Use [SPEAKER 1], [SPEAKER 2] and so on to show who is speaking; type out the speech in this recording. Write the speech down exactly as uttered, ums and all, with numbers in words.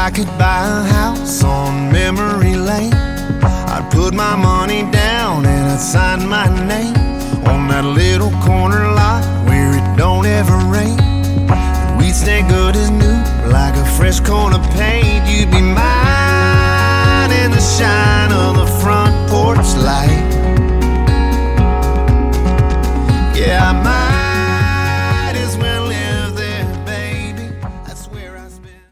[SPEAKER 1] I could buy a house on memory lane, I'd put my money down and I'd sign my name on that little corner lot where it don't ever rain. And we'd stay good as new, like a fresh coat of paint. You'd be mine in the shine of